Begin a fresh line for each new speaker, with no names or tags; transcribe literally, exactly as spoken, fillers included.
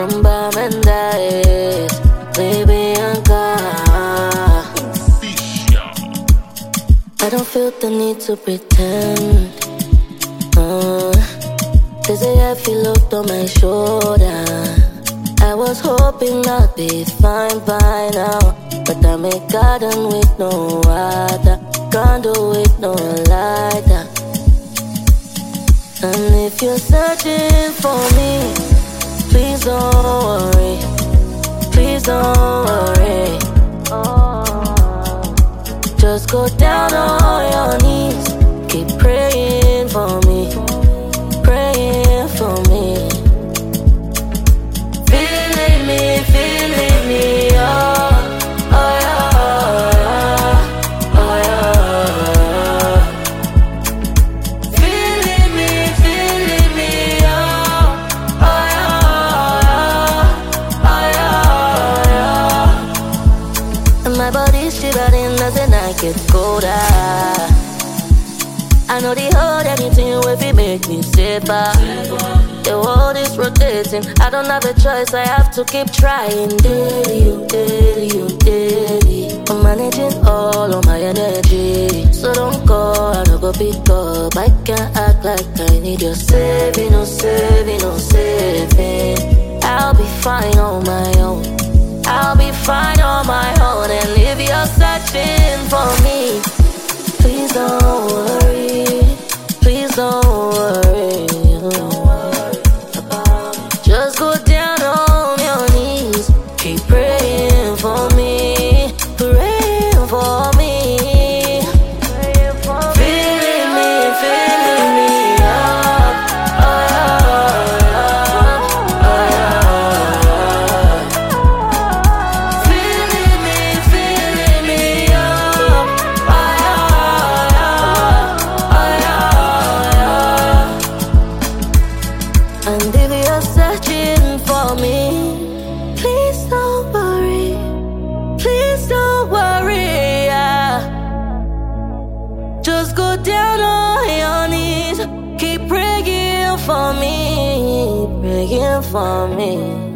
rumba mendaes, Bianca. I don't feel the need to pretend. uh, There's a heavy load on my shoulder. I was hoping I'd be fine by now, but I'm a garden with no water, condo with no lighter. And if you're searching for me, please don't worry, please don't worry. Just go down on your knees, keep praying for me, praying for me. Feeling me, feeling me, oh, oh yeah, oh yeah. Feeling me, feeling me, oh, oh yeah, oh yeah. And my body's shivering as the night gets colder. I know the hold anything if it make me safer. The world is rotating, I don't have a choice, I have to keep trying. Daily, oh, daily, oh, daily. I'm managing all of my energy, so don't go, I don't go pick up. I can't act like I need your saving, no saving, no saving. I'll be fine on my own, I'll be fine on my own. And if you're searching for me, please don't worry, please don't worry. Just go down on your knees, keep praying for me, praying for me. Feeling me, feeling me up, oh yeah, oh yeah. Feeling me, feeling me up, oh yeah, oh yeah. And if you're searching for me, please don't worry, please don't worry, yeah. Just go down on your knees, keep praying for me, praying for me.